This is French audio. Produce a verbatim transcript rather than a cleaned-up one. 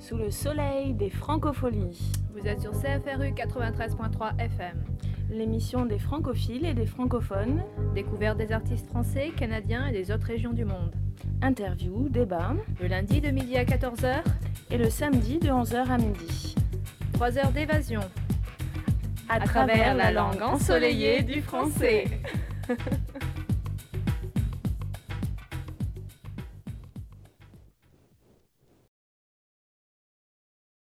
Sous le soleil des francopholies. Vous êtes sur C F R U quatre-vingt-treize point trois F M. L'émission des francophiles et des francophones. Découverte des artistes français, canadiens et des autres régions du monde. Interviews, débats. Le lundi de midi à quatorze heures. Et le samedi de onze heures à midi. Trois heures d'évasion. À, à travers, travers la langue ensoleillée du français.